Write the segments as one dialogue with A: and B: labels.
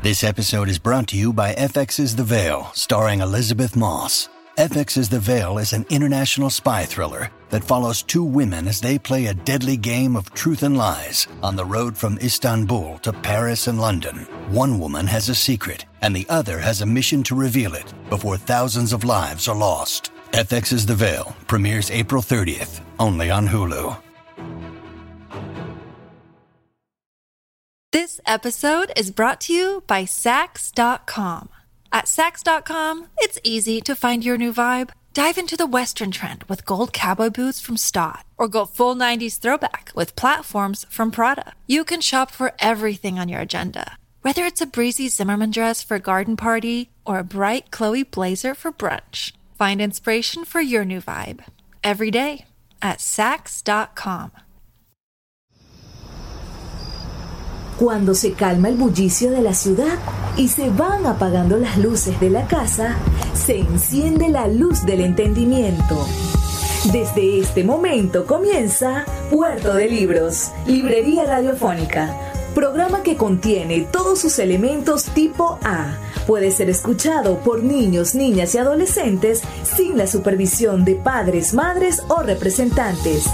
A: This episode is brought to you by FX's The Veil, starring Elizabeth Moss. FX's The Veil is an international spy thriller that follows two women as they play a deadly game of truth and lies on the road from Istanbul to Paris and London. One woman has a secret, and the other has a mission to reveal it before thousands of lives are lost. FX's The Veil premieres April 30th, only on Hulu.
B: This episode is brought to you by Sax.com. At Sax.com, it's easy to find your new vibe. Dive into the Western trend with gold cowboy boots from Stott, or go full 90s throwback with platforms from Prada. You can shop for everything on your agenda, whether it's a breezy Zimmermann dress for a garden party or a bright Chloe blazer for brunch. Find inspiration for your new vibe every day at Sax.com.
C: Cuando se calma el bullicio de la ciudad y se van apagando las luces de la casa, se enciende la luz del entendimiento. Desde este momento comienza Puerto de Libros, Librería Radiofónica, programa que contiene todos sus elementos tipo A. Puede ser escuchado por niños, niñas y adolescentes sin la supervisión de padres, madres o representantes.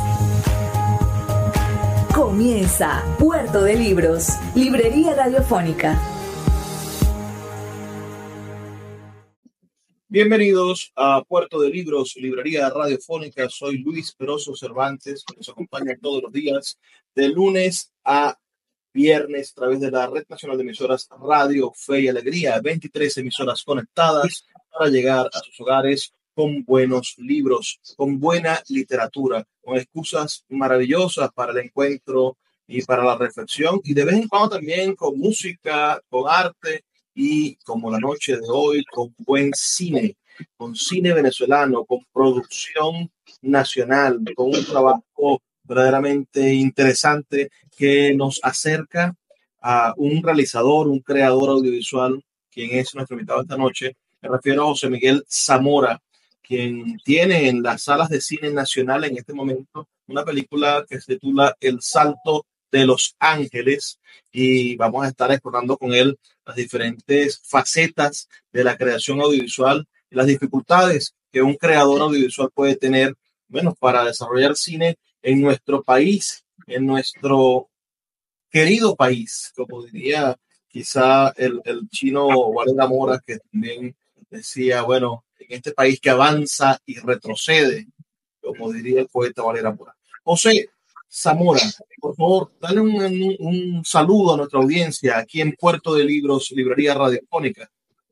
C: Comienza Puerto de Libros, Librería Radiofónica.
D: Bienvenidos a Puerto de Libros, Librería Radiofónica. Soy Luis Peroso Cervantes, que nos acompaña todos los días, de lunes a viernes, a través de la Red Nacional de Emisoras Radio Fe y Alegría. 23 emisoras conectadas para llegar a sus hogares con buenos libros, con buena literatura, con excusas maravillosas para el encuentro y para la reflexión, y de vez en cuando también con música, con arte, y como la noche de hoy, con buen cine, con cine venezolano, con producción nacional, con un trabajo verdaderamente interesante que nos acerca a un realizador, un creador audiovisual, quien es nuestro invitado esta noche. Me refiero a José Miguel Zamora, quien tiene en las salas de cine nacional en este momento una película que se titula El Salto de los Ángeles, y vamos a estar explorando con él las diferentes facetas de la creación audiovisual y las dificultades que un creador audiovisual puede tener, bueno, para desarrollar cine en nuestro país, en nuestro querido país, como diría quizá el chino Valera Mora, que también decía, bueno, en este país que avanza y retrocede, como diría el poeta Valera Mora. José Zamora, por favor, dale un saludo a nuestra audiencia aquí en Puerto de Libros, Librería Radiofónica.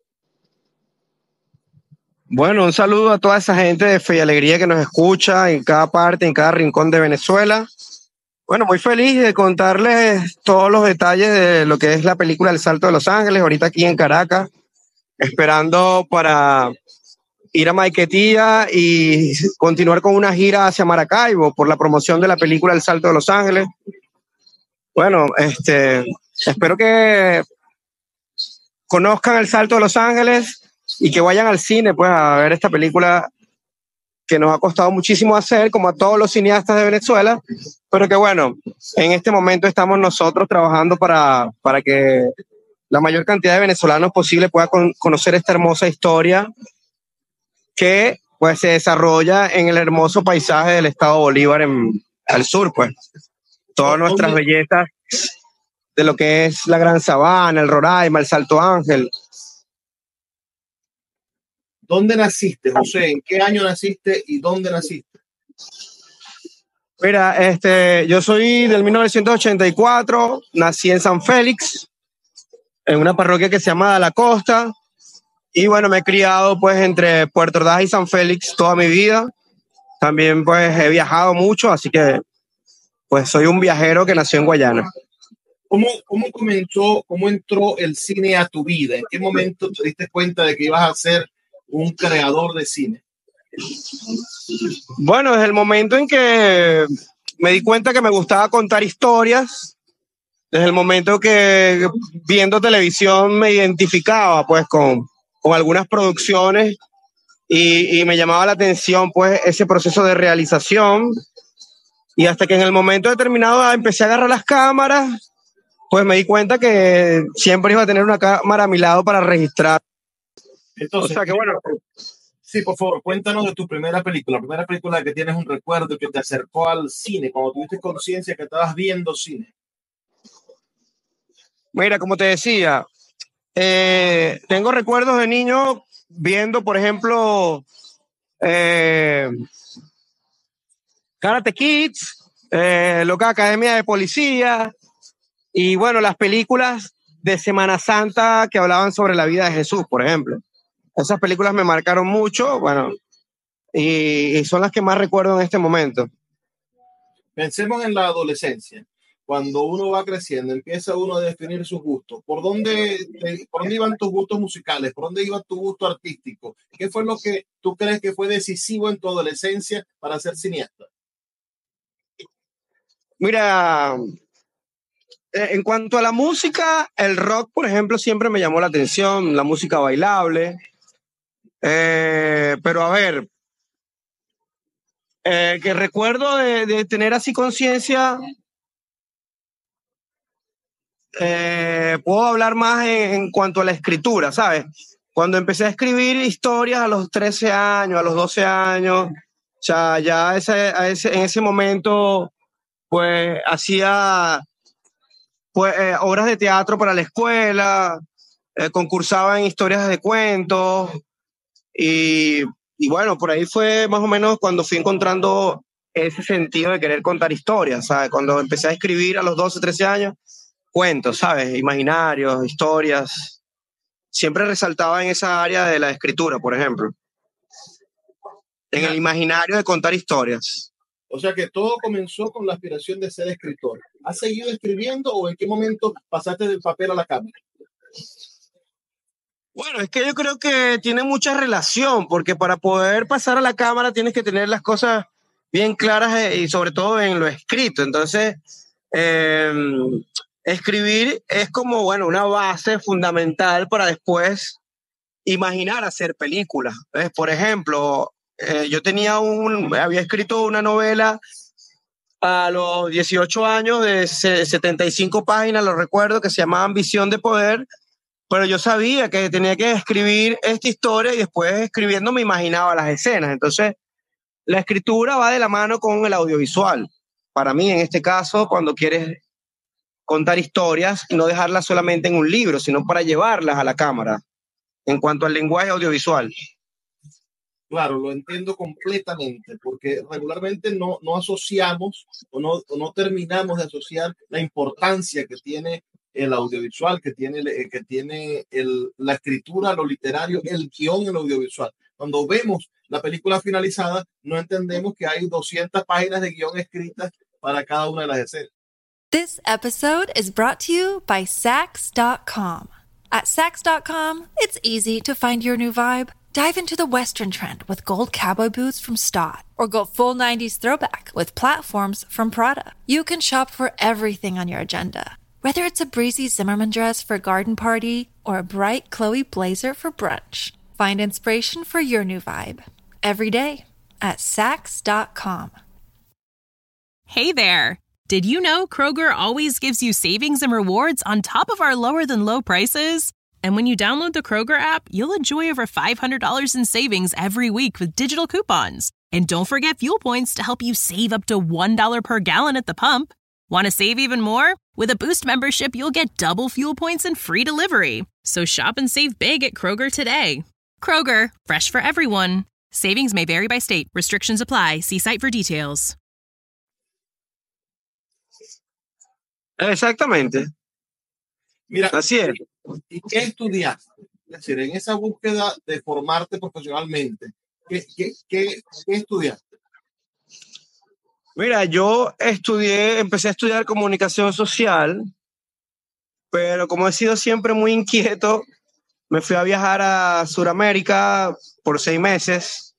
E: Bueno, un saludo a toda esa gente de Fe y Alegría que nos escucha en cada parte, en cada rincón de Venezuela. Bueno, muy feliz de contarles todos los detalles de lo que es la película El Salto de los Ángeles, ahorita aquí en Caracas, esperando para ir a Maiquetía y continuar con una gira hacia Maracaibo por la promoción de la película El Salto de los Ángeles. Bueno, espero que conozcan El Salto de los Ángeles y que vayan al cine pues a ver esta película que nos ha costado muchísimo hacer, como a todos los cineastas de Venezuela, pero que bueno, en este momento estamos nosotros trabajando para que la mayor cantidad de venezolanos posible pueda conocer esta hermosa historia que pues se desarrolla en el hermoso paisaje del estado Bolívar al sur, pues. Todas nuestras bellezas de lo que es la Gran Sabana, el Roraima, el Salto Ángel.
D: ¿Dónde naciste, José? ¿En qué año naciste y dónde naciste?
E: Mira, yo soy del 1984, nací en San Félix, en una parroquia que se llama La Costa. Y bueno, me he criado pues entre Puerto Ordaz y San Félix toda mi vida. También pues he viajado mucho, así que pues soy un viajero que nació en Guayana.
D: ¿Cómo entró el cine a tu vida? ¿En qué momento te diste cuenta de que ibas a ser un creador de cine?
E: Bueno, desde el momento en que me di cuenta que me gustaba contar historias, desde el momento que viendo televisión me identificaba pues con algunas producciones y me llamaba la atención pues ese proceso de realización, y hasta que en el momento determinado empecé a agarrar las cámaras pues me di cuenta que siempre iba a tener una cámara a mi lado para registrar.
D: Entonces,
E: o sea que bueno.
D: Sí, por favor, cuéntanos de tu primera película, la primera película que tienes un recuerdo que te acercó al cine, cuando tuviste conciencia que estabas viendo cine.
E: Mira, como te decía, tengo recuerdos de niño viendo, por ejemplo, Karate Kids, Loca Academia de Policía y bueno, las películas de Semana Santa que hablaban sobre la vida de Jesús, por ejemplo. Esas películas me marcaron mucho, bueno, y son las que más recuerdo en este momento.
D: Pensemos en la adolescencia. Cuando uno va creciendo, empieza uno a definir sus gustos. ¿Por dónde iban tus gustos musicales? ¿Por dónde iba tu gusto artístico? ¿Qué fue lo que tú crees que fue decisivo en tu adolescencia para ser cineasta?
E: Mira, en cuanto a la música, el rock, por ejemplo, siempre me llamó la atención, la música bailable. Pero a ver, que recuerdo de tener así conciencia, puedo hablar más en cuanto a la escritura, ¿sabes? Cuando empecé a escribir historias a los 13 años, a los 12 años, o sea, ya en ese momento, pues hacía pues, obras de teatro para la escuela, concursaba en historias de cuentos y bueno, por ahí fue más o menos cuando fui encontrando ese sentido de querer contar historias, ¿sabes? Cuando empecé a escribir a los 12, 13 años, cuentos, ¿sabes? Imaginarios, historias. Siempre resaltaba en esa área de la escritura, por ejemplo. En el imaginario de contar historias.
D: O sea que todo comenzó con la aspiración de ser escritor. ¿Has seguido escribiendo o en qué momento pasaste del papel a la cámara?
E: Bueno, es que yo creo que tiene mucha relación, porque para poder pasar a la cámara tienes que tener las cosas bien claras y sobre todo en lo escrito. Entonces, escribir es como, bueno, una base fundamental para después imaginar hacer películas. Por ejemplo, yo había escrito una novela a los 18 años de 75 páginas, lo recuerdo, que se llamaba Ambición de Poder, pero yo sabía que tenía que escribir esta historia y después escribiendo me imaginaba las escenas. Entonces, la escritura va de la mano con el audiovisual. Para mí, en este caso, cuando quieres contar historias y no dejarlas solamente en un libro, sino para llevarlas a la cámara, en cuanto al lenguaje audiovisual.
D: Claro, lo entiendo completamente, porque regularmente no asociamos o no terminamos de asociar la importancia que tiene el audiovisual, que tiene la escritura, lo literario, el guión en el audiovisual. Cuando vemos la película finalizada, no entendemos que hay 200 páginas de guión escritas para cada una de las escenas.
B: This episode is brought to you by Sax.com. At Sax.com, it's easy to find your new vibe. Dive into the Western trend with gold cowboy boots from Stott, or go full 90s throwback with platforms from Prada. You can shop for everything on your agenda, whether it's a breezy Zimmermann dress for a garden party or a bright Chloe blazer for brunch. Find inspiration for your new vibe every day at Sax.com.
F: Hey there! Did you know Kroger always gives you savings and rewards on top of our lower-than-low prices? And when you download the Kroger app, you'll enjoy over $500 in savings every week with digital coupons. And don't forget fuel points to help you save up to $1 per gallon at the pump. Want to save even more? With a Boost membership, you'll get double fuel points and free delivery. So shop and save big at Kroger today. Kroger, fresh for everyone. Savings may vary by state. Restrictions apply. See site for details.
E: Exactamente.
D: Mira,
E: así es.
D: ¿Y qué estudiaste? Es decir, en esa búsqueda de formarte profesionalmente, ¿qué estudiaste?
E: Mira, yo empecé a estudiar comunicación social, pero como he sido siempre muy inquieto, me fui a viajar a Sudamérica por 6 meses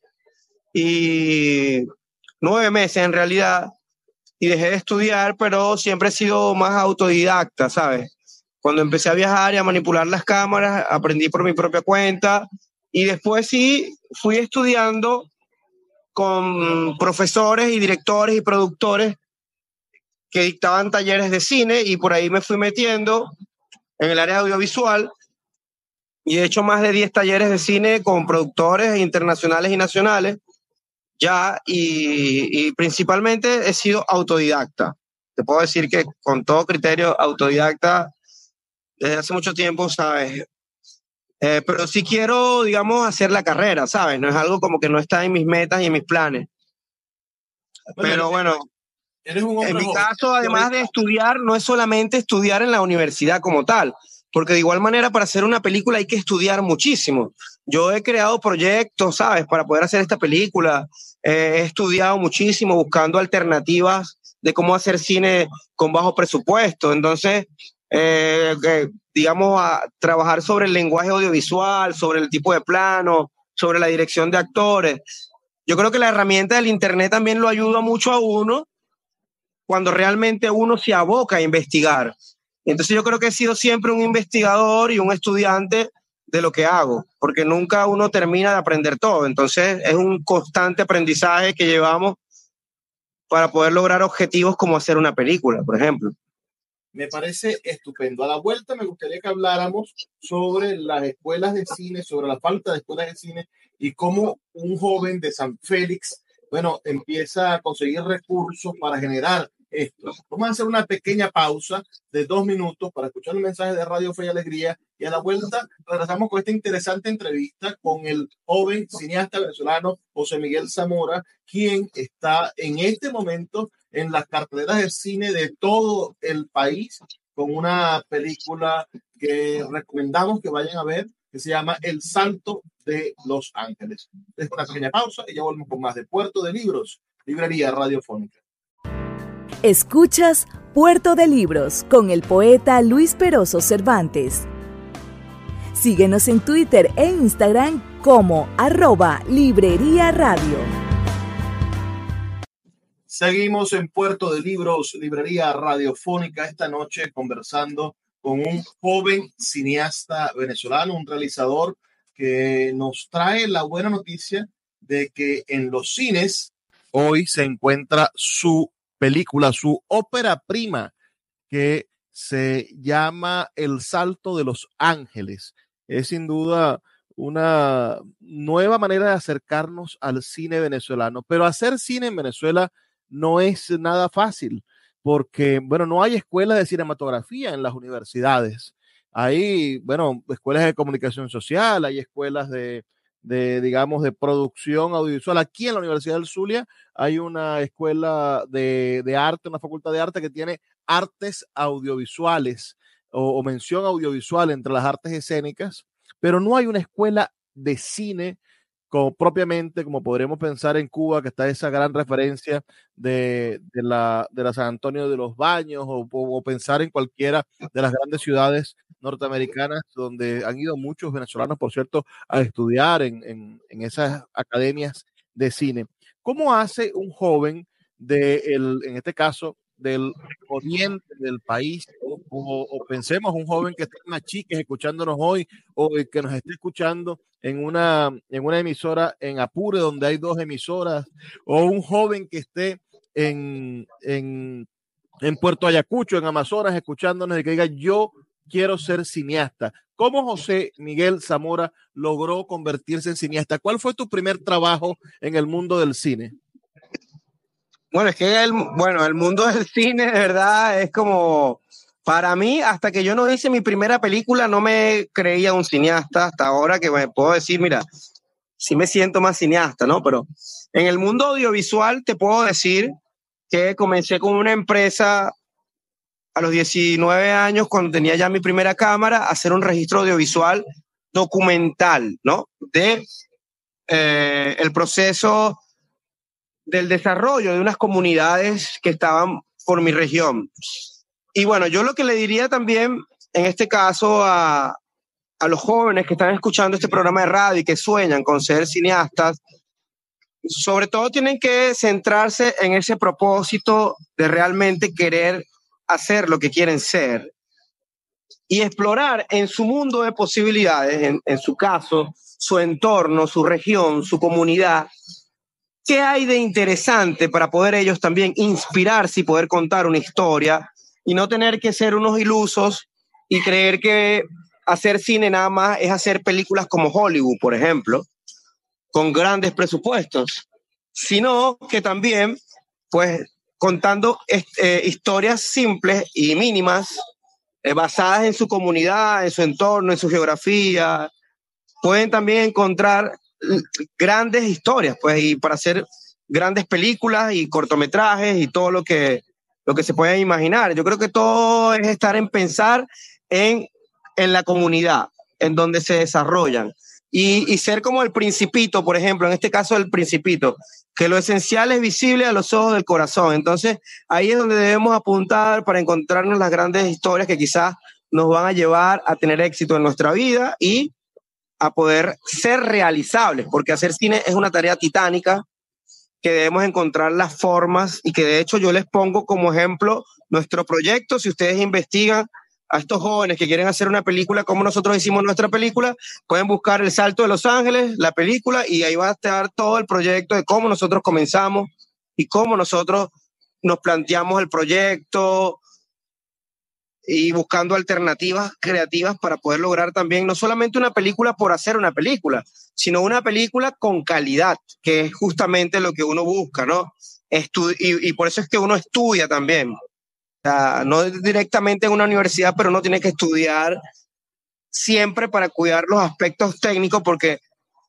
E: y 9 meses en realidad, y dejé de estudiar, pero siempre he sido más autodidacta, ¿sabes? Cuando empecé a viajar y a manipular las cámaras, aprendí por mi propia cuenta y después sí fui estudiando con profesores y directores y productores que dictaban talleres de cine y por ahí me fui metiendo en el área audiovisual y he hecho más de 10 talleres de cine con productores internacionales y nacionales ya y principalmente he sido autodidacta. Te puedo decir que con todo criterio autodidacta desde hace mucho tiempo, ¿sabes? Pero sí quiero, digamos, hacer la carrera, ¿sabes? No es algo como que no está en mis metas y en mis planes. Pero bueno,
D: eres un hombre
E: en mi
D: joven.
E: caso, además de estudiar, no es solamente estudiar en la universidad como tal, porque de igual manera para hacer una película hay que estudiar muchísimo. Yo he creado proyectos, ¿sabes? Para poder hacer esta película. He estudiado muchísimo buscando alternativas de cómo hacer cine con bajo presupuesto. Entonces, digamos, a trabajar sobre el lenguaje audiovisual, sobre el tipo de plano, sobre la dirección de actores. Yo creo que la herramienta del internet también lo ayuda mucho a uno cuando realmente uno se aboca a investigar. Entonces yo creo que he sido siempre un investigador y un estudiante de lo que hago, porque nunca uno termina de aprender todo. Entonces es un constante aprendizaje que llevamos para poder lograr objetivos como hacer una película, por ejemplo.
D: Me parece estupendo. A la vuelta me gustaría que habláramos sobre las escuelas de cine, sobre la falta de escuelas de cine y cómo un joven de San Félix, bueno, empieza a conseguir recursos para generar esto. Vamos a hacer una pequeña pausa de 2 minutos para escuchar un mensaje de Radio Fe y Alegría y a la vuelta regresamos con esta interesante entrevista con el joven cineasta venezolano José Miguel Zamora, quien está en este momento en las carteleras de cine de todo el país con una película que recomendamos que vayan a ver, que se llama El Salto de Los Ángeles. Es una pequeña pausa y ya volvemos con más de Puerto de Libros, librería radiofónica.
C: Escuchas Puerto de Libros con el poeta Luis Peroso Cervantes. Síguenos en Twitter e Instagram como @Librería Radio.
D: Seguimos en Puerto de Libros, librería radiofónica, esta noche conversando con un joven cineasta venezolano, un realizador que nos trae la buena noticia de que en los cines hoy se encuentra su película, su ópera prima, que se llama El Salto de los Ángeles. Es sin duda una nueva manera de acercarnos al cine venezolano, pero hacer cine en Venezuela no es nada fácil, porque, bueno, no hay escuelas de cinematografía en las universidades. Hay, bueno, escuelas de comunicación social, hay escuelas digamos, de producción audiovisual. Aquí en la Universidad del Zulia hay una escuela de arte, una facultad de arte que tiene artes audiovisuales o mención audiovisual entre las artes escénicas, pero no hay una escuela de cine propiamente, como podríamos pensar en Cuba, que está esa gran referencia de la San Antonio de los Baños, o pensar en cualquiera de las grandes ciudades norteamericanas, donde han ido muchos venezolanos, por cierto, a estudiar en esas academias de cine. ¿Cómo hace un joven en este caso, del oriente del país, o pensemos un joven que está en Machiques escuchándonos hoy, o que nos esté escuchando en una emisora en Apure, donde hay 2 emisoras, o un joven que esté en Puerto Ayacucho, en Amazonas, escuchándonos y que diga, yo quiero ser cineasta? ¿Cómo José Miguel Zamora logró convertirse en cineasta? ¿Cuál fue tu primer trabajo en el mundo del cine?
E: Bueno, es que el mundo del cine, de verdad, es como, para mí, hasta que yo no hice mi primera película, no me creía un cineasta. Hasta ahora que me puedo decir, mira, sí me siento más cineasta, ¿no? Pero en el mundo audiovisual te puedo decir que comencé con una empresa a los 19 años, cuando tenía ya mi primera cámara, a hacer un registro audiovisual documental, ¿no? De el proceso del desarrollo de unas comunidades que estaban por mi región. Y bueno, yo lo que le diría también, en este caso, a los jóvenes que están escuchando este programa de radio y que sueñan con ser cineastas, sobre todo tienen que centrarse en ese propósito de realmente querer hacer lo que quieren ser y explorar en su mundo de posibilidades, en su caso, su entorno, su región, su comunidad, ¿qué hay de interesante para poder ellos también inspirarse y poder contar una historia y no tener que ser unos ilusos y creer que hacer cine nada más es hacer películas como Hollywood, por ejemplo, con grandes presupuestos, sino que también, pues, contando historias simples y mínimas, basadas en su comunidad, en su entorno, en su geografía, pueden también encontrar grandes historias, pues, y para hacer grandes películas y cortometrajes y todo lo que se pueda imaginar. Yo creo que todo es estar en pensar en la comunidad, en donde se desarrollan. Y ser como el Principito, por ejemplo, en este caso el Principito, que lo esencial es visible a los ojos del corazón. Entonces, ahí es donde debemos apuntar para encontrarnos las grandes historias que quizás nos van a llevar a tener éxito en nuestra vida y a poder ser realizables, porque hacer cine es una tarea titánica que debemos encontrar las formas y que de hecho yo les pongo como ejemplo nuestro proyecto. Si ustedes investigan a estos jóvenes que quieren hacer una película como nosotros hicimos nuestra película, pueden buscar El Salto de Los Ángeles, la película, y ahí va a estar todo el proyecto de cómo nosotros comenzamos y cómo nosotros nos planteamos el proyecto y buscando alternativas creativas para poder lograr también no solamente una película por hacer una película, sino una película con calidad, que es justamente lo que uno busca, ¿no? Y por eso es que uno estudia también. O sea, no directamente en una universidad, pero uno tiene que estudiar siempre para cuidar los aspectos técnicos, porque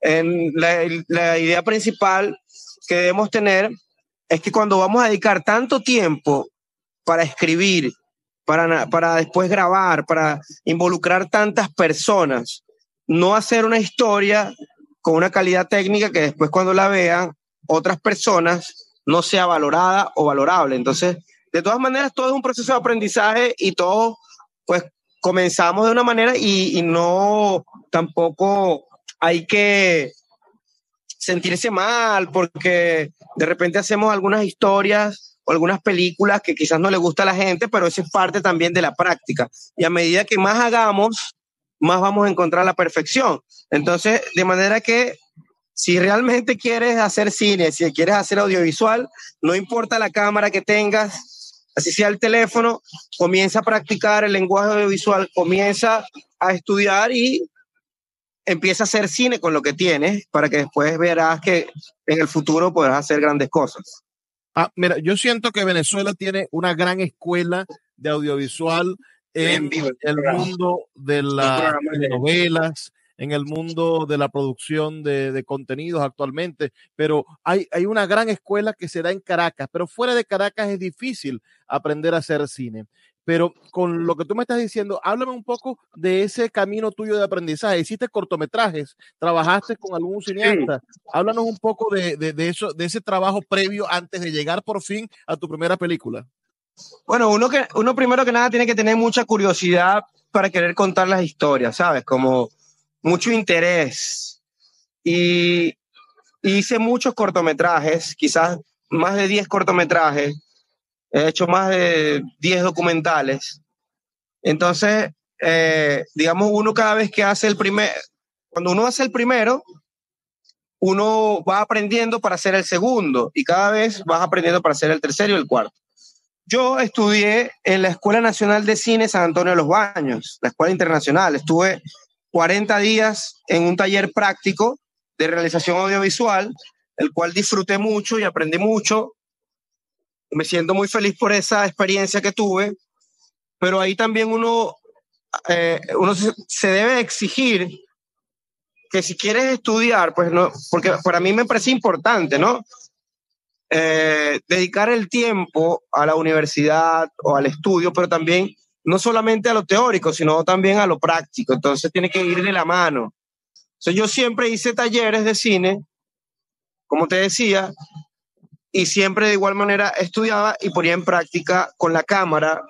E: la idea principal que debemos tener es que cuando vamos a dedicar tanto tiempo para escribir, para después grabar, para involucrar tantas personas, no hacer una historia con una calidad técnica que después cuando la vean otras personas no sea valorada o valorable. Entonces, de todas maneras, todo es un proceso de aprendizaje y todos, pues, comenzamos de una manera y no tampoco hay que sentirse mal porque de repente hacemos algunas historias o algunas películas que quizás no le gusta a la gente, pero eso es parte también de la práctica. Y a medida que más hagamos, más vamos a encontrar la perfección. Entonces, de manera que si realmente quieres hacer cine, si quieres hacer audiovisual, no importa la cámara que tengas, así sea el teléfono, comienza a practicar el lenguaje audiovisual, comienza a estudiar y empieza a hacer cine con lo que tienes para que después verás que en el futuro podrás hacer grandes cosas.
D: Mira, yo siento que Venezuela tiene una gran escuela de audiovisual en el mundo de las novelas, en el mundo de la producción de contenidos actualmente, pero hay una gran escuela que se da en Caracas, pero fuera de Caracas es difícil aprender a hacer cine. Pero con lo que tú me estás diciendo, háblame un poco de ese camino tuyo de aprendizaje. Hiciste cortometrajes, trabajaste con algún cineasta. Sí. Háblanos un poco de eso, de ese trabajo previo antes de llegar por fin a tu primera película.
E: Bueno, uno primero que nada tiene que tener mucha curiosidad para querer contar las historias, ¿sabes? Como mucho interés. Y hice muchos cortometrajes, quizás más de 10 cortometrajes. He hecho más de 10 documentales. Entonces, digamos, uno cada vez que hace cuando uno hace el primero, uno va aprendiendo para hacer el segundo y cada vez vas aprendiendo para hacer el tercero y el cuarto. Yo estudié en la Escuela Nacional de Cine San Antonio de los Baños, la Escuela Internacional. Estuve 40 días en un taller práctico de realización audiovisual, el cual disfruté mucho y aprendí mucho. Me siento muy feliz por esa experiencia que tuve, pero ahí también uno se debe exigir que si quieres estudiar, pues no, porque para mí me parece importante, ¿no? Dedicar el tiempo a la universidad o al estudio, pero también no solamente a lo teórico, sino también a lo práctico. Entonces tiene que ir de la mano. Entonces, yo siempre hice talleres de cine, como te decía, y siempre de igual manera estudiaba y ponía en práctica con la cámara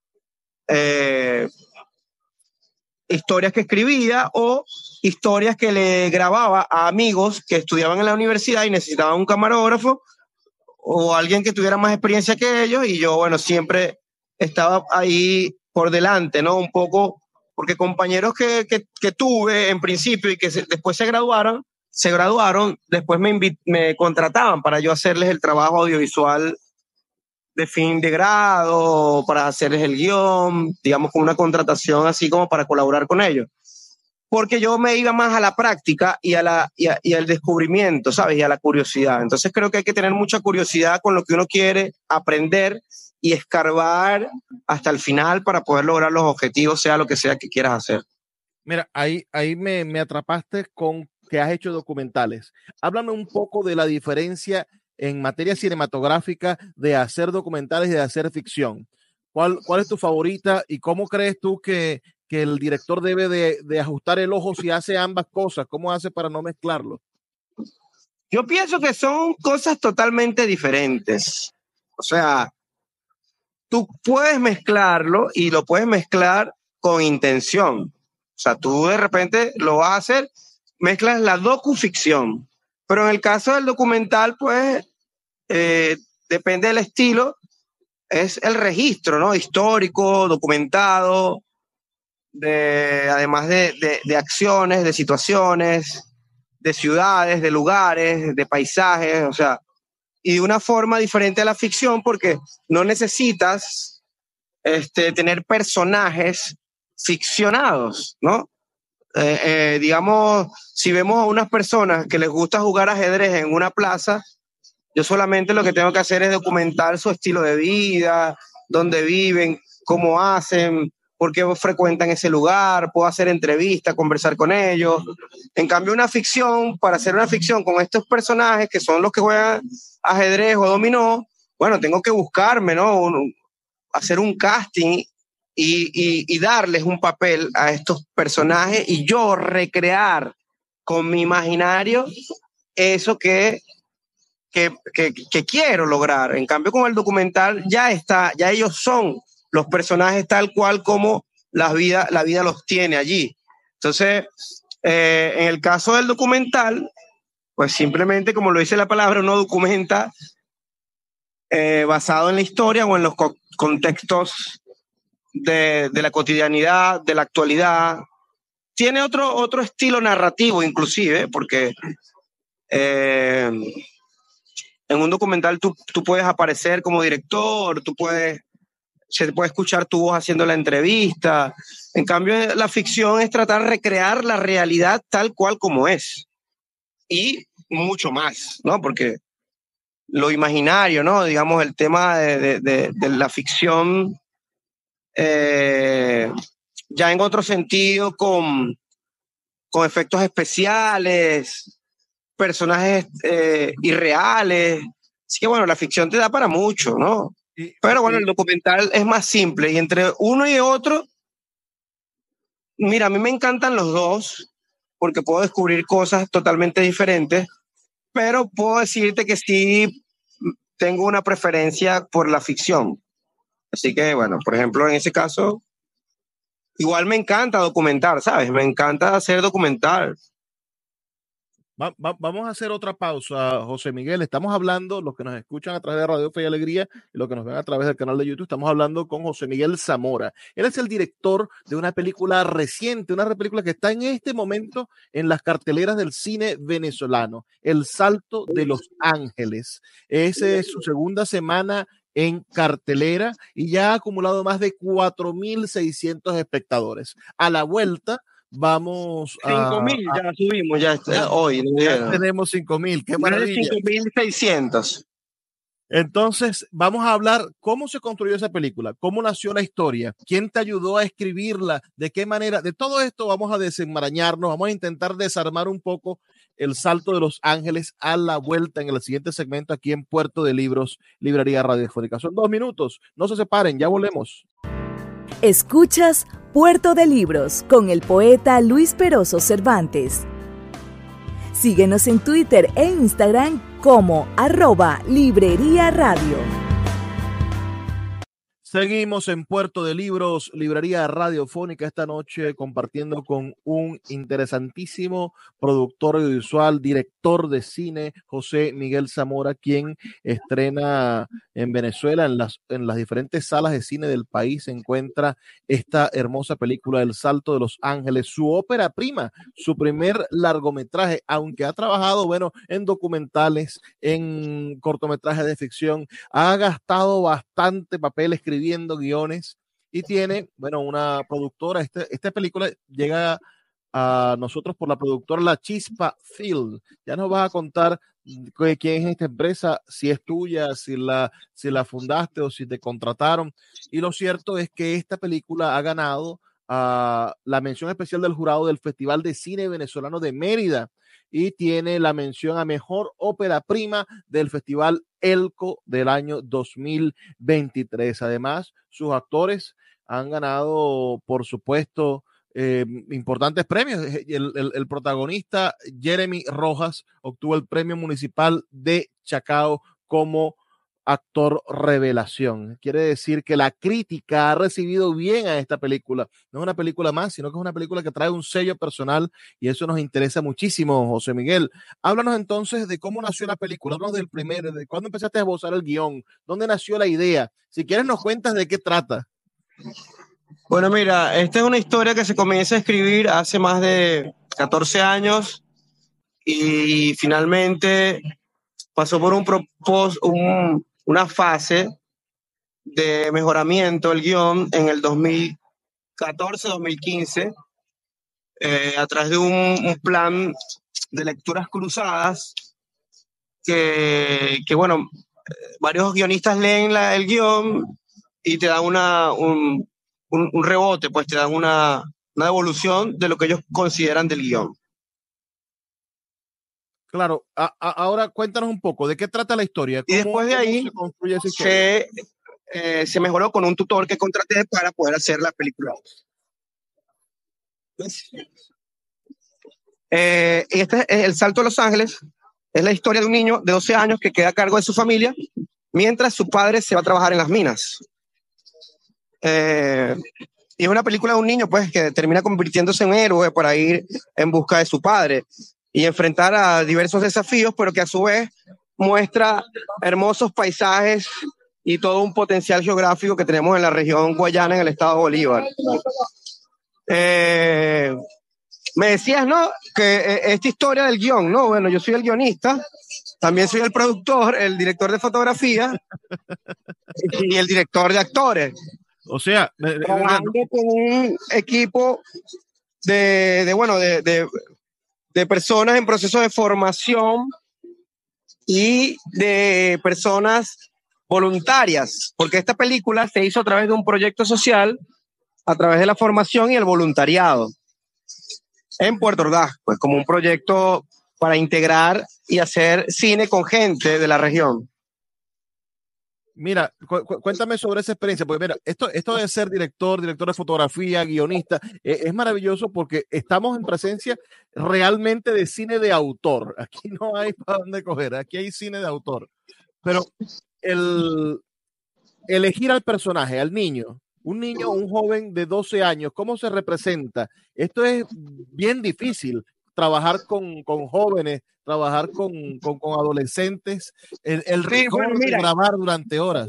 E: historias que escribía o historias que le grababa a amigos que estudiaban en la universidad y necesitaban un camarógrafo o alguien que tuviera más experiencia que ellos, y yo, bueno, siempre estaba ahí por delante, ¿no? Un poco, porque compañeros que tuve en principio y que después se graduaron, se graduaron, después me contrataban para yo hacerles el trabajo audiovisual de fin de grado, para hacerles el guión, digamos, con una contratación así como para colaborar con ellos. Porque yo me iba más a la práctica y al descubrimiento, ¿sabes? Y a la curiosidad. Entonces creo que hay que tener mucha curiosidad con lo que uno quiere aprender y escarbar hasta el final para poder lograr los objetivos, sea lo que sea que quieras hacer.
D: Mira, ahí me atrapaste con que has hecho documentales. Háblame un poco de la diferencia en materia cinematográfica de hacer documentales y de hacer ficción. ¿Cuál es tu favorita y cómo crees tú que el director debe de ajustar el ojo si hace ambas cosas? ¿Cómo hace para no mezclarlo?
E: Yo pienso que son cosas totalmente diferentes. O sea, tú puedes mezclarlo y lo puedes mezclar con intención. O sea, tú de repente lo vas a hacer, mezclas la docuficción. Pero en el caso del documental, pues, depende del estilo, es el registro, ¿no? Histórico, documentado, además de acciones, de situaciones, de ciudades, de lugares, de paisajes, o sea, y de una forma diferente a la ficción, porque no necesitas tener personajes ficcionados, ¿no? Digamos, si vemos a unas personas que les gusta jugar ajedrez en una plaza, yo solamente lo que tengo que hacer es documentar su estilo de vida, dónde viven, cómo hacen, por qué frecuentan ese lugar, puedo hacer entrevistas, conversar con ellos. En cambio, una ficción, para hacer una ficción con estos personajes que son los que juegan ajedrez o dominó, bueno, tengo que buscarme, ¿no? Hacer un casting y darles un papel a estos personajes y yo recrear con mi imaginario eso que quiero lograr. En cambio, con el documental ya ellos son los personajes tal cual como la vida los tiene allí. Entonces, en el caso del documental, pues simplemente, como lo dice la palabra, uno documenta basado en la historia o en los contextos de la cotidianidad, de la actualidad. Tiene otro estilo narrativo inclusive, porque en un documental tú puedes aparecer como director, se puede escuchar tu voz haciendo la entrevista. En cambio, la ficción es tratar de recrear la realidad tal cual como es. Y mucho más, ¿no? Porque lo imaginario, ¿no? Digamos, el tema de la ficción ya en otro sentido, con efectos especiales, personajes irreales. Así que bueno, la ficción te da para mucho, ¿no? Pero bueno, el documental es más simple y entre uno y otro, mira, a mí me encantan los dos porque puedo descubrir cosas totalmente diferentes, pero puedo decirte que sí tengo una preferencia por la ficción. Así que bueno, por ejemplo, en ese caso, igual me encanta documentar, ¿sabes? Me encanta hacer documental.
D: Vamos a hacer otra pausa, José Miguel. Estamos hablando, los que nos escuchan a través de Radio Fe y Alegría y los que nos ven a través del canal de YouTube, estamos hablando con José Miguel Zamora. Él es el director de una película reciente, una película que está en este momento en las carteleras del cine venezolano, El Salto de los Ángeles. Esa es su segunda semana en cartelera y ya ha acumulado más de 4,600 espectadores. A la vuelta vamos a
E: 5,000, ya subimos, hoy.
D: Ya tenemos 5,000, qué maravilla.
E: 5,600.
D: Entonces, vamos a hablar cómo se construyó esa película, cómo nació la historia, quién te ayudó a escribirla, de qué manera. De todo esto vamos a desenmarañarnos, vamos a intentar desarmar un poco El Salto de los Ángeles a la vuelta en el siguiente segmento aquí en Puerto de Libros, Librería Radiofónica. Son 2 minutos, no se separen, ya volvemos.
C: Escuchas Puerto de Libros con el poeta Luis Peroso Cervantes. Síguenos en Twitter e Instagram como @Librería Radio.
D: Seguimos en Puerto de Libros, librería radiofónica, esta noche compartiendo con un interesantísimo productor audiovisual, director de cine, José Miguel Zamora, quien estrena en Venezuela, en las diferentes salas de cine del país, se encuentra esta hermosa película El Salto de los Ángeles, su ópera prima, su primer largometraje, aunque ha trabajado, bueno, en documentales, en cortometrajes de ficción, ha gastado bastante papel escribiendo guiones y tiene, bueno, una productora. Esta película llega a nosotros por la productora La Chispa Film. Ya nos vas a contar quién es esta empresa, si es tuya, si la fundaste o si te contrataron. Y lo cierto es que esta película ha ganado la mención especial del jurado del Festival de Cine Venezolano de Mérida y tiene la mención a Mejor Ópera Prima del Festival Elco del año 2023. Además, sus actores han ganado, por supuesto, importantes premios. El protagonista, Jeremy Rojas, obtuvo el premio municipal de Chacao como actor revelación. Quiere decir que la crítica ha recibido bien a esta película. No es una película más, sino que es una película que trae un sello personal y eso nos interesa muchísimo, José Miguel. Háblanos entonces de cómo nació la película, háblanos del primero, de cuándo empezaste a esbozar el guión, dónde nació la idea. Si quieres nos cuentas de qué trata.
E: Bueno, mira, esta es una historia que se comienza a escribir hace más de 14 años y finalmente pasó por una fase de mejoramiento del guión en el 2014-2015 a través de un plan de lecturas cruzadas que bueno, varios guionistas leen el guión y te dan un rebote, pues te dan una devolución de lo que ellos consideran del guión.
D: Claro, ahora cuéntanos un poco, ¿de qué trata la historia?
E: Y después de ahí se mejoró con un tutor que contraté para poder hacer la película. Este es El Salto de los Ángeles. Es la historia de un niño de 12 años que queda a cargo de su familia mientras su padre se va a trabajar en las minas. Y es una película de un niño pues, que termina convirtiéndose en héroe para ir en busca de su padre y enfrentar a diversos desafíos, pero que a su vez muestra hermosos paisajes y todo un potencial geográfico que tenemos en la región guayana, en el estado de Bolívar. Me decías, ¿no? Que esta historia del guión, ¿no? Bueno, yo soy el guionista, también soy el productor, el director de fotografía y el director de actores.
D: O sea,
E: trabajando con un equipo de personas en proceso de formación y de personas voluntarias, porque esta película se hizo a través de un proyecto social, a través de la formación y el voluntariado en Puerto Ordaz, pues como un proyecto para integrar y hacer cine con gente de la región.
D: Mira, cuéntame sobre esa experiencia, porque mira, esto de ser director de fotografía, guionista, es maravilloso porque estamos en presencia realmente de cine de autor. Aquí no hay para dónde coger, aquí hay cine de autor. Pero elegir al personaje, al niño, un joven de 12 años, ¿cómo se representa? Esto es bien difícil, trabajar con jóvenes, trabajar con adolescentes, el ritmo de grabar durante horas.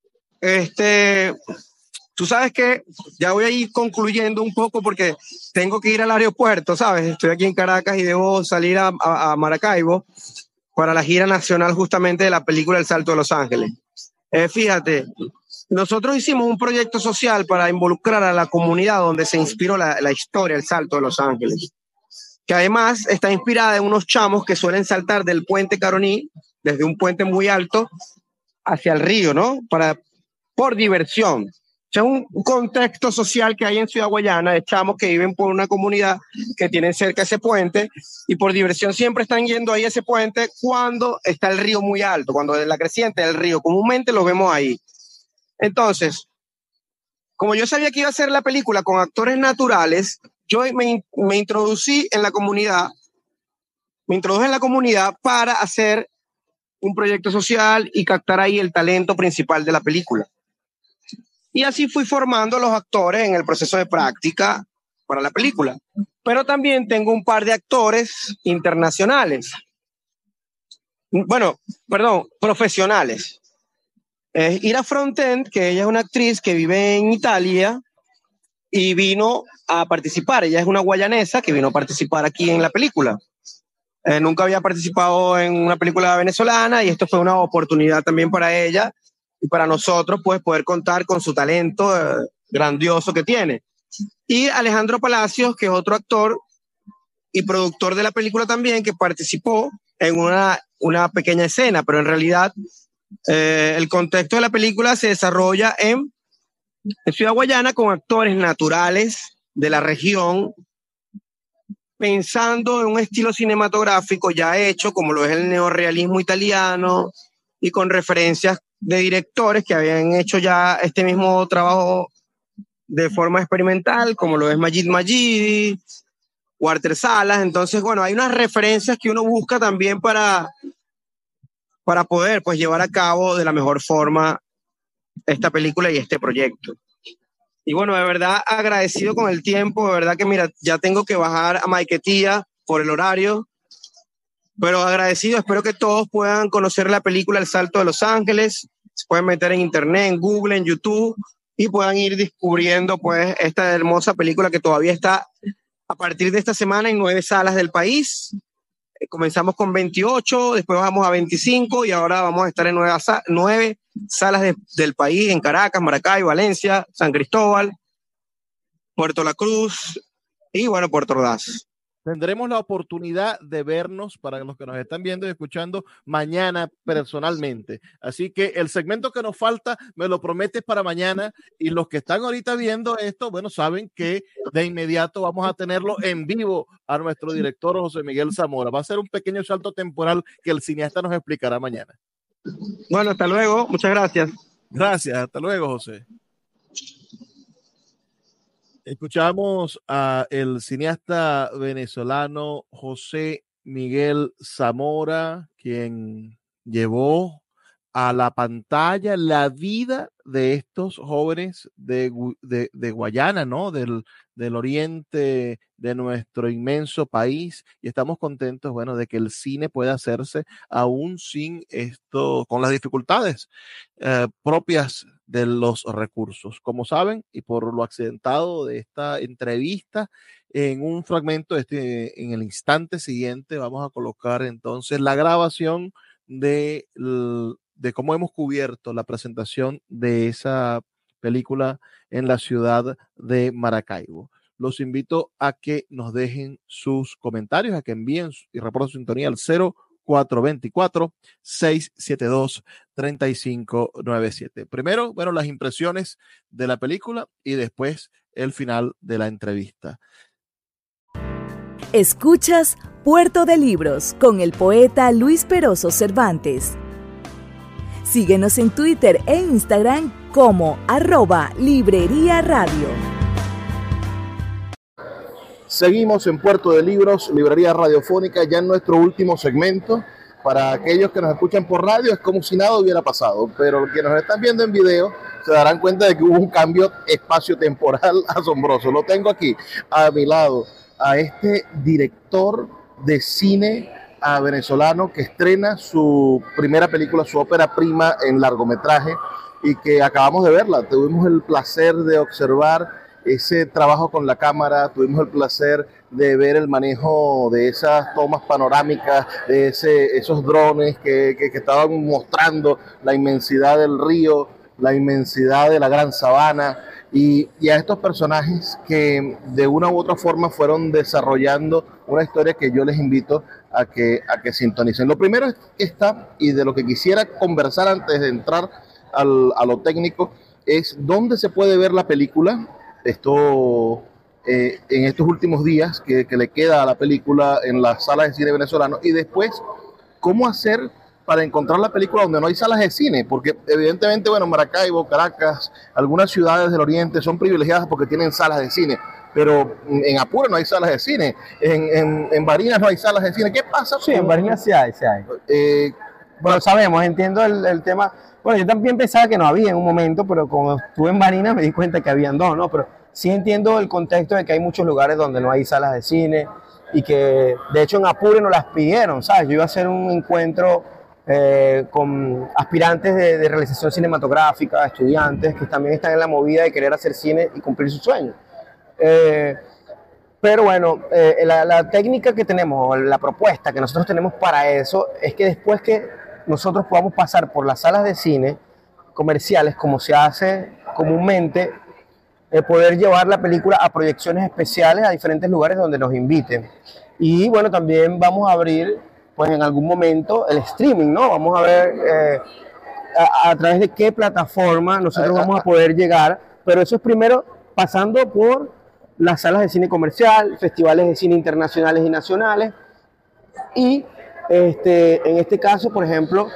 E: Tú sabes que ya voy a ir concluyendo un poco porque tengo que ir al aeropuerto, ¿sabes? Estoy aquí en Caracas y debo salir a Maracaibo para la gira nacional justamente de la película El Salto de los Ángeles. Fíjate, nosotros hicimos un proyecto social para involucrar a la comunidad donde se inspiró la historia El Salto de los Ángeles, que además está inspirada en unos chamos que suelen saltar del puente Caroní, desde un puente muy alto, hacia el río, ¿no? Por diversión. O sea, un contexto social que hay en Ciudad Guayana de chamos que viven por una comunidad que tienen cerca ese puente y por diversión siempre están yendo ahí a ese puente cuando está el río muy alto, cuando es la creciente del río. Comúnmente los vemos ahí. Entonces, como yo sabía que iba a hacer la película con actores naturales, yo me introducí en la comunidad, para hacer un proyecto social y captar ahí el talento principal de la película. Y así fui formando a los actores en el proceso de práctica para la película. Pero también tengo un par de actores internacionales. Bueno, perdón, profesionales. Ira Fronten, que ella es una actriz que vive en Italia y vino a participar. Ella es una guayanesa que vino a participar aquí en la película. Nunca había participado en una película venezolana y esto fue una oportunidad también para ella y para nosotros, pues, poder contar con su talento grandioso que tiene. Y Alejandro Palacios, que es otro actor y productor de la película también, que participó en una pequeña escena, pero en realidad el contexto de la película se desarrolla en Ciudad Guayana con actores naturales de la región, pensando en un estilo cinematográfico ya hecho, como lo es el neorrealismo italiano, y con referencias de directores que habían hecho ya este mismo trabajo de forma experimental, como lo es Majid Majidi, Walter Salas. Entonces, bueno, hay unas referencias que uno busca también para poder, pues, llevar a cabo de la mejor forma esta película y este proyecto. Y bueno, de verdad agradecido con el tiempo, de verdad que mira, ya tengo que bajar a Maiquetía por el horario, pero agradecido, espero que todos puedan conocer la película El Salto de Los Ángeles, se pueden meter en internet, en Google, en YouTube, y puedan ir descubriendo pues esta hermosa película que todavía está a partir de esta semana en 9 salas del país. Comenzamos con 28, después bajamos a 25 y ahora vamos a estar en 9 salas del país, en Caracas, Maracay, Valencia, San Cristóbal, Puerto La Cruz y bueno, Puerto Ordaz.
D: Tendremos la oportunidad de vernos, para los que nos están viendo y escuchando, mañana personalmente. Así que el segmento que nos falta me lo prometes para mañana, y los que están ahorita viendo esto, bueno, saben que de inmediato vamos a tenerlo en vivo a nuestro director José Miguel Zamora. Va a ser un pequeño salto temporal que el cineasta nos explicará mañana.
E: Bueno, hasta luego. Muchas gracias.
D: Gracias. Hasta luego, José. Escuchamos a el cineasta venezolano José Miguel Zamora, quien llevó a la pantalla la vida de estos jóvenes de Guayana, ¿no? Del oriente de nuestro inmenso país, y estamos contentos, bueno, de que el cine pueda hacerse aún sin esto, con las dificultades propias de los recursos. Como saben, y por lo accidentado de esta entrevista, en un fragmento en el instante siguiente vamos a colocar entonces la grabación de cómo hemos cubierto la presentación de esa película en la ciudad de Maracaibo. Los invito a que nos dejen sus comentarios, a que envíen y reporten su sintonía al 0424-672-3597. Primero, bueno, las impresiones de la película y después el final de la entrevista.
C: Escuchas Puerto de Libros con el poeta Luis Peroso Cervantes. Síguenos en Twitter e Instagram como @Librería Radio.
D: Seguimos en Puerto de Libros, Librería Radiofónica, ya en nuestro último segmento. Para aquellos que nos escuchan por radio es como si nada hubiera pasado, pero los que nos están viendo en video se darán cuenta de que hubo un cambio espacio-temporal asombroso. Lo tengo aquí a mi lado, a este director de cine venezolano que estrena su primera película, su ópera prima en largometraje, y que acabamos de verla. Tuvimos el placer de observar ese trabajo con la cámara, tuvimos el placer de ver el manejo de esas tomas panorámicas, de esos drones que estaban mostrando la inmensidad del río, la inmensidad de la gran sabana, y a estos personajes que de una u otra forma fueron desarrollando una historia que yo les invito a que sintonicen. Lo primero está, y de lo que quisiera conversar antes de entrar a lo técnico, es dónde se puede ver la película. Esto en estos últimos días que le queda a la película en las salas de cine venezolano, y después cómo hacer para encontrar la película donde no hay salas de cine, porque evidentemente, bueno, Maracaibo, Caracas, algunas ciudades del oriente son privilegiadas porque tienen salas de cine, pero en Apure no hay salas de cine, en Barinas no hay salas de cine. ¿Qué pasa?
E: Sí, en Barinas sí hay. Bueno, sabemos, entiendo el tema, Bueno, yo también pensaba que no había en un momento, pero cuando estuve en Barinas me di cuenta que habían dos, ¿no? Pero sí entiendo el contexto de que hay muchos lugares donde no hay salas de cine y que de hecho en Apure nos las pidieron, ¿sabes? Yo iba a hacer un encuentro con aspirantes de realización cinematográfica, estudiantes que también están en la movida de querer hacer cine y cumplir sus sueños. Pero bueno, la técnica que tenemos, la propuesta que nosotros tenemos para eso es que después que nosotros podamos pasar por las salas de cine comerciales, como se hace comúnmente, poder llevar la película a proyecciones especiales a diferentes lugares donde nos inviten. Y bueno, también vamos a abrir, pues en algún momento, el streaming, ¿no? Vamos a ver a través de qué plataforma nosotros vamos a poder llegar, pero eso es primero pasando por las salas de cine comercial, festivales de cine internacionales y nacionales, y en este caso, por ejemplo,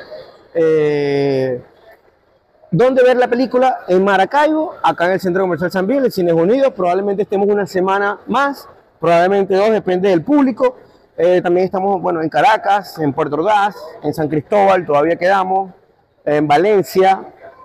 E: ¿dónde ver la película? En Maracaibo, acá en el Centro Comercial San Bill, en Cines Unidos. Probablemente estemos una semana más, probablemente dos, depende del público. También estamos, bueno, en Caracas, en Puerto Ordaz, en San Cristóbal, todavía quedamos, en Valencia.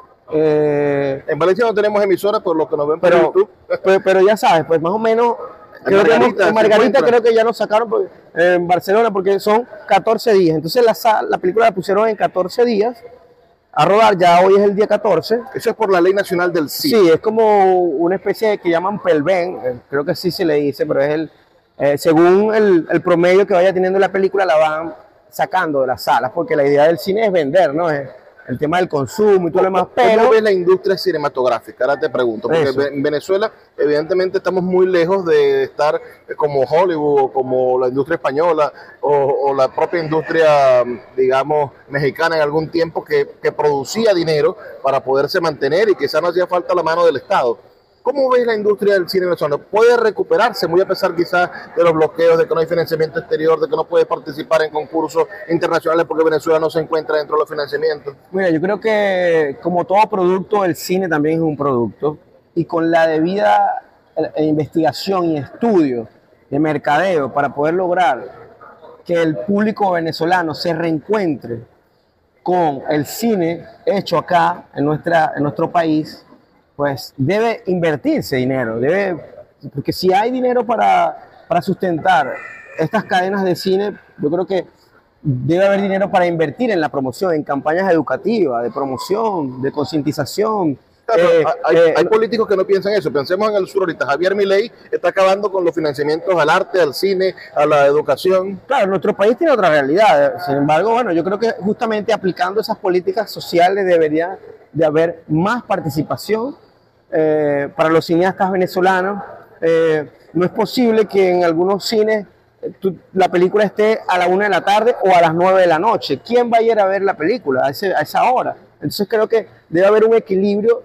D: En Valencia no tenemos emisoras por lo que nos ven por YouTube.
E: Pero ya sabes, pues más o menos, creo que en Margarita creo que ya nos sacaron en Barcelona porque son 14 días. Entonces la película la pusieron en 14 días a rodar, ya hoy es el día 14.
D: Eso es por la Ley Nacional del Cine.
E: Sí, es como una especie de que llaman pelven, creo que sí se le dice, pero es según el promedio que vaya teniendo la película la van sacando de las salas, porque la idea del cine es vender, ¿no? Es el tema del consumo y todo lo demás. Pero
D: ¿cómo ves la industria cinematográfica? Ahora te pregunto, porque en Venezuela evidentemente estamos muy lejos de estar como Hollywood o como la industria española o la propia industria, digamos, mexicana en algún tiempo que producía dinero para poderse mantener y quizás no hacía falta la mano del Estado. ¿Cómo ves la industria del cine venezolano? ¿Puede recuperarse, muy a pesar quizás de los bloqueos, de que no hay financiamiento exterior, de que no puede participar en concursos internacionales porque Venezuela no se encuentra dentro de los financiamientos?
E: Mira, yo creo que como todo producto, el cine también es un producto y con la debida investigación y estudio de mercadeo para poder lograr que el público venezolano se reencuentre con el cine hecho acá en nuestro país, pues debe invertirse dinero, porque si hay dinero para sustentar estas cadenas de cine, yo creo que debe haber dinero para invertir en la promoción, en campañas educativas, de promoción, de concientización.
D: Claro, hay políticos que no piensan eso. Pensemos en el sur ahorita. Javier Milei está acabando con los financiamientos al arte, al cine, a la educación.
E: Claro, nuestro país tiene otra realidad. Sin embargo, bueno, yo creo que justamente aplicando esas políticas sociales debería de haber más participación para los cineastas venezolanos. No es posible que en algunos cines la película esté a la 1 de la tarde o a las 9 de la noche. ¿Quién va a ir a ver la película a esa hora? Entonces creo que debe haber un equilibrio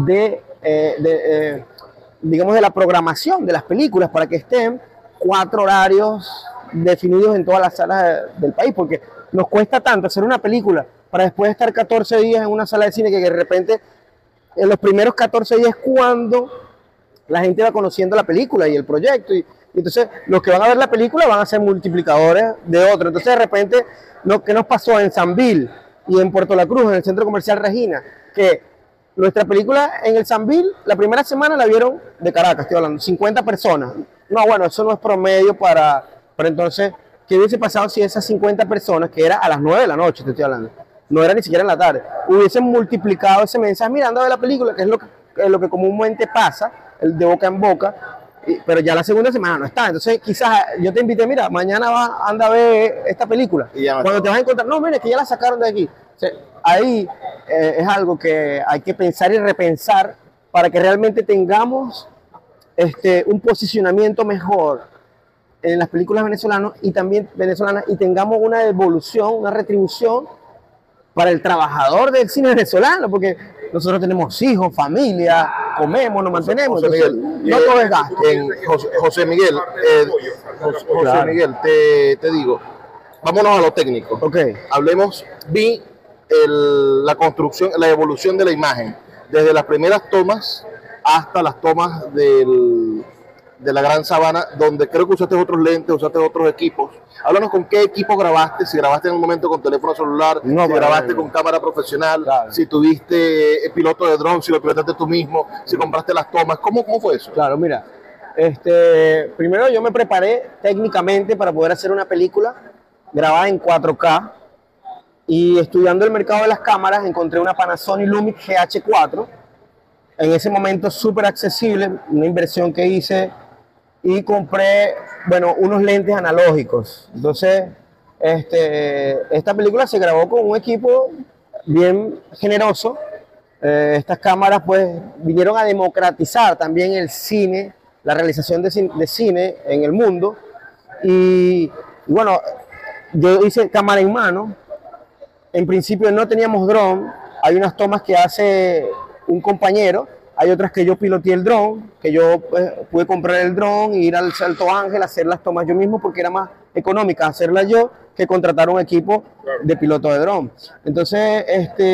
E: digamos, de la programación de las películas para que estén 4 horarios definidos en todas las salas del país, porque nos cuesta tanto hacer una película para después estar 14 días en una sala de cine que de repente en los primeros 14 días cuando la gente va conociendo la película y el proyecto y entonces los que van a ver la película van a ser multiplicadores de otros. Entonces de repente, ¿qué nos pasó en San Bill y en Puerto La Cruz, en el Centro Comercial Regina? Que nuestra película en el San Bill, la primera semana la vieron de Caracas, estoy hablando, 50 personas. No, bueno, eso no es promedio pero entonces, ¿qué hubiese pasado si esas 50 personas, que era a las 9 de la noche, te estoy hablando, no era ni siquiera en la tarde, hubiesen multiplicado ese mensaje mirando a ver la película, que es lo que comúnmente pasa, el de boca en boca, pero ya la segunda semana no está. Entonces quizás yo te invité, mira, mañana anda a ver esta película. Cuando te vas a encontrar, no, mire, que ya la sacaron de aquí. O sea, ahí es algo que hay que pensar y repensar para que realmente tengamos un posicionamiento mejor en las películas venezolanas y tengamos una devolución, una retribución para el trabajador del cine venezolano, porque nosotros tenemos hijos, familia, comemos, nos mantenemos.
D: José Miguel,
E: no todo es gasto.
D: José Miguel,
E: Claro.
D: Miguel, te digo, vámonos a lo técnico.
E: Okay.
D: Hablemos de la construcción, la evolución de la imagen, desde las primeras tomas hasta las tomas de la Gran Sabana, donde creo que usaste otros lentes, usaste otros equipos. Háblanos con qué equipo grabaste, si grabaste en un momento con teléfono celular, si grabaste con cámara profesional, claro, si tuviste piloto de dron, si lo pilotaste tú mismo, si compraste las tomas, ¿cómo fue eso?
E: Claro, mira, primero yo me preparé técnicamente para poder hacer una película grabada en 4K y estudiando el mercado de las cámaras encontré una Panasonic Lumix GH4, en ese momento súper accesible, una inversión que hice y compré, unos lentes analógicos. Entonces, esta película se grabó con un equipo bien generoso. Estas cámaras pues vinieron a democratizar también el cine, la realización de cine en el mundo. Y bueno, yo hice cámara en mano. En principio no teníamos dron. Hay unas tomas que hace un compañero. Hay otras que yo piloteé el dron, que yo pude comprar el dron e ir al Salto Ángel a hacer las tomas yo mismo porque era más económica hacerlas yo que contratar un equipo de piloto de dron. Entonces,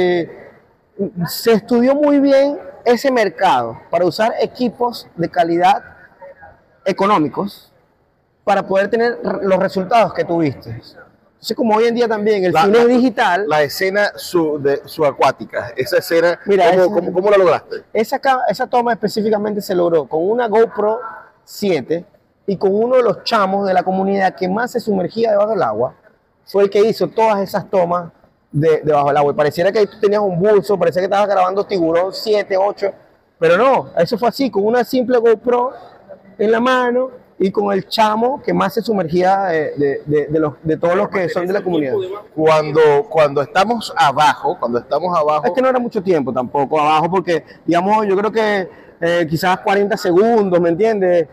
E: se estudió muy bien ese mercado para usar equipos de calidad económicos para poder tener los resultados que tuviste. Entonces, como hoy en día también el cine es digital...
D: La escena subacuática, esa escena,
E: mira,
D: ¿cómo la lograste?
E: Esa toma específicamente se logró con una GoPro 7 y con uno de los chamos de la comunidad que más se sumergía debajo del agua. Fue el que hizo todas esas tomas debajo del agua. Y pareciera que ahí tú tenías un buzo, parecía que estabas grabando Tiburón 7, 8, pero no, eso fue así, con una simple GoPro en la mano y con el chamo que más se sumergía de todos los que son de la comunidad.
D: Cuando estamos abajo...
E: Es que no era mucho tiempo tampoco abajo, porque, digamos, yo creo que quizás 40 segundos, ¿me entiendes?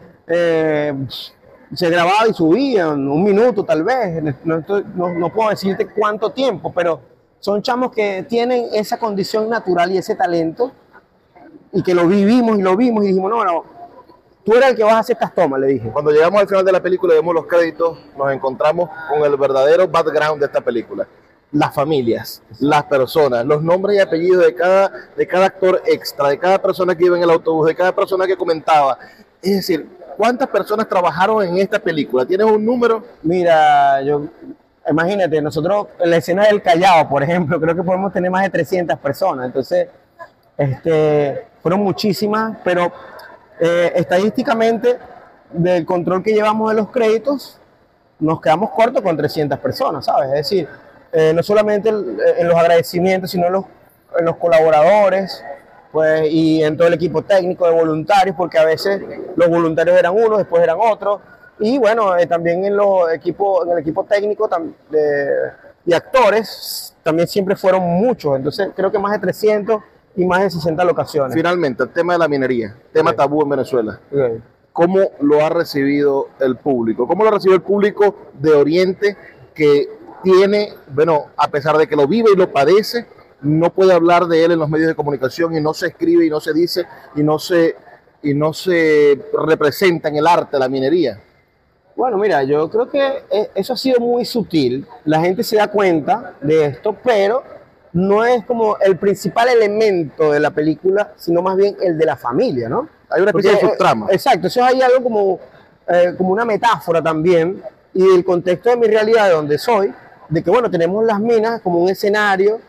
E: Se grababa y subían, un minuto tal vez, no puedo decirte cuánto tiempo, pero son chamos que tienen esa condición natural y ese talento, y que lo vimos y dijimos, no, tú eres el que vas a hacer estas tomas, le dije.
D: Cuando llegamos al final de la película y vemos los créditos, nos encontramos con el verdadero background de esta película. Las familias, las personas, los nombres y apellidos de cada actor extra, de cada persona que iba en el autobús, de cada persona que comentaba. Es decir, ¿cuántas personas trabajaron en esta película? ¿Tienes un número?
E: Mira, imagínate, nosotros en la escena del Callao, por ejemplo, creo que podemos tener más de 300 personas. Entonces, fueron muchísimas, pero estadísticamente, del control que llevamos de los créditos, nos quedamos cortos con 300 personas, ¿sabes? Es decir, no solamente en los agradecimientos, sino en los colaboradores, pues, y en todo el equipo técnico de voluntarios, porque a veces los voluntarios eran unos, después eran otros, y bueno, también en el equipo técnico y actores, también siempre fueron muchos, entonces creo que más de 300 y más de 60 locaciones.
D: Finalmente, el tema de la minería, tema tabú en Venezuela. ¿Cómo lo ha recibido el público? ¿Cómo lo ha recibido el público de Oriente que tiene, a pesar de que lo vive y lo padece, no puede hablar de él en los medios de comunicación y no se escribe y no se dice y no se representa en el arte la minería?
E: Bueno, mira, yo creo que eso ha sido muy sutil. La gente se da cuenta de esto, pero no es como el principal elemento de la película, sino más bien el de la familia, ¿no?
D: Hay una especie de subtrama.
E: Exacto, eso hay algo como una metáfora también, y el contexto de mi realidad, de donde soy, de que, tenemos las minas como un escenario,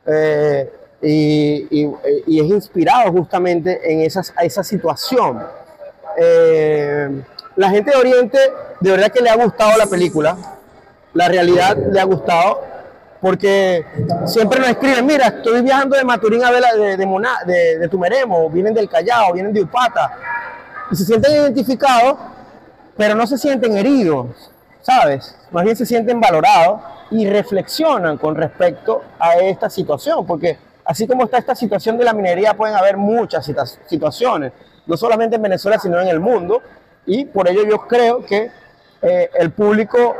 E: y es inspirado justamente en esa situación. La gente de Oriente, de verdad que le ha gustado la película, la realidad le ha gustado, porque siempre nos escriben, mira, estoy viajando de Maturín a Vela, de Tumeremo, vienen del Callao, vienen de Upata, y se sienten identificados, pero no se sienten heridos, ¿sabes? Más bien se sienten valorados y reflexionan con respecto a esta situación, porque así como está esta situación de la minería, pueden haber muchas situaciones, no solamente en Venezuela, sino en el mundo, y por ello yo creo que el público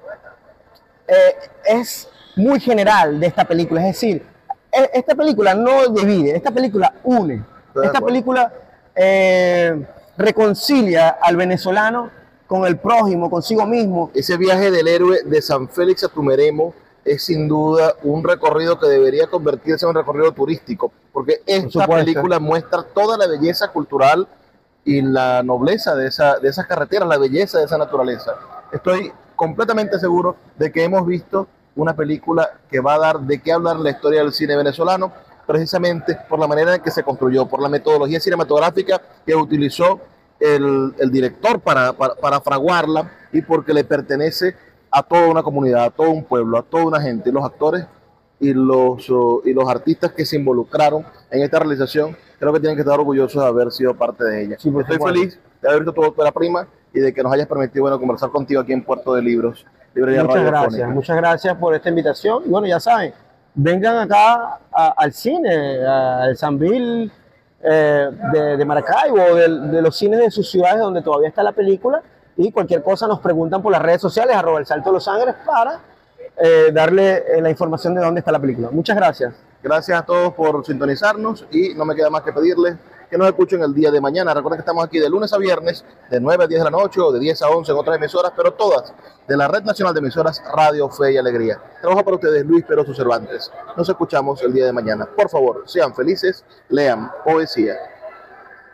E: es muy general de esta película, es decir, esta película no divide, esta película une, esta película reconcilia al venezolano con el prójimo, consigo mismo.
D: Ese viaje del héroe de San Félix a Tumeremo es sin duda un recorrido que debería convertirse en un recorrido turístico, porque esta película muestra toda la belleza cultural y la nobleza de esas carreteras, la belleza de esa naturaleza. Estoy completamente seguro de que hemos visto una película que va a dar de qué hablar en la historia del cine venezolano, precisamente por la manera en que se construyó, por la metodología cinematográfica que utilizó el director para fraguarla, y porque le pertenece a toda una comunidad, a todo un pueblo, a toda una gente. Y los actores y los artistas que se involucraron en esta realización, creo que tienen que estar orgullosos de haber sido parte de ella. Sí, estoy feliz de haber visto tu ópera prima y de que nos hayas permitido, bueno, conversar contigo aquí en Puerto de Libros.
E: Muchas gracias por esta invitación. Y bueno, ya saben, vengan acá al cine, al Sambil de Maracaibo, de los cines de sus ciudades donde todavía está la película, y cualquier cosa nos preguntan por las redes sociales, @El Salto de los Ángeles, para darle la información de dónde está la película. Muchas gracias.
D: Gracias a todos por sintonizarnos, y no me queda más que pedirles que nos escuchen el día de mañana. Recuerden que estamos aquí de lunes a viernes, de 9 a 10 de la noche o de 10 a 11 en otras emisoras, pero todas de la Red Nacional de Emisoras Radio Fe y Alegría. Trabaja para ustedes Luis Peroso Cervantes. Nos escuchamos el día de mañana. Por favor, sean felices, lean poesía.